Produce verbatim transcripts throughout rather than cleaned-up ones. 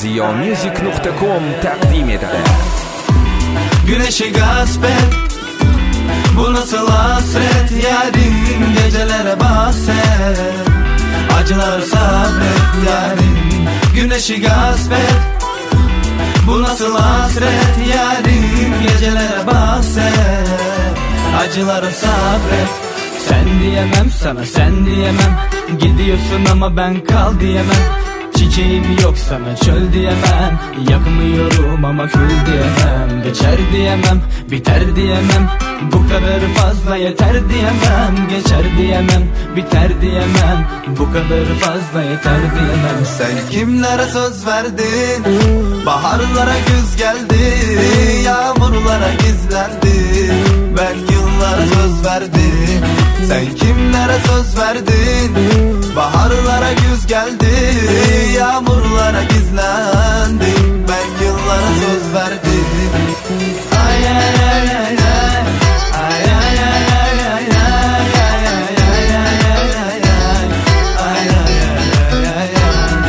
ziyomusic nokta com takdim eder. Güneşi gasp et, bu nasıl hasret, yarim gecelere bahset, acılar sabret yarim. Güneşi gasp et, bu nasıl hasret, yarim gecelere bahset, acıları sabret. Sen diyemem sana, sen diyemem, gidiyorsun ama ben kal diyemem. Çiçeğim yok sana, çöl diyemem, yakmıyorum ama kül diyemem. Geçer diyemem, biter diyemem, bu kadar fazla yeter diyemem. Geçer diyemem, biter diyemem, bu kadar fazla yeter diyemem. Sen kimlere söz verdin, baharlara güz geldi, yağmurlara gizlendi, ben yıllara söz verdim. Sen kimlere söz verdin, baharlara güz geldi, yağmurlara gizlendi, ben yıllara söz verdim. Ay ay ay ay ay, ay ay ay ay ay, ay ay ay ay ay, ay ay ay ay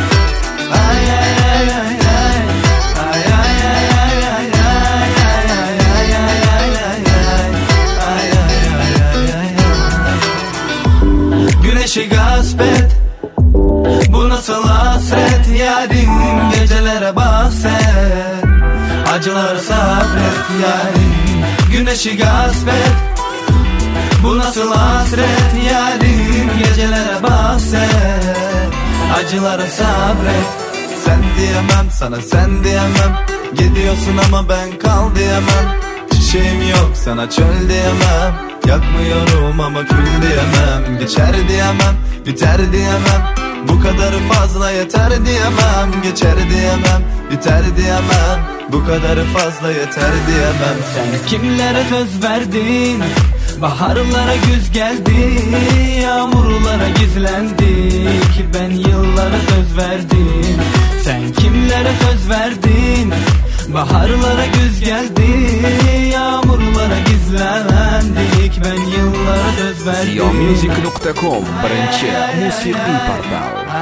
ay. Güneşi gasp et, bu nasıl hasret, yarim gecelere bahset, acılar sabret yarim. Güneşi gasp et, bu nasıl hasret, yarim gecelere bahset, acıları sabret. Sen diyemem sana, sen diyemem, gidiyorsun ama ben kal diyemem. Çiçeğim yok sana, çöl diyemem, yakmıyorum ama kül diyemem. Geçer diyemem, biter diyemem, bu kadar fazla yeter diyemem. Geçer diyemem, biter diyemem, bu kadar fazla yeter diyemem. Sen kimlere söz verdin, baharlara güz geldi, yağmurlara gizlendik, ben yıllara söz verdim. Sen kimlere söz verdin, baharlara güz geldi, yağmurlara gizlendik, ben yıllara söz verdim. ziyomusic nokta com birinchi musiqiy portal.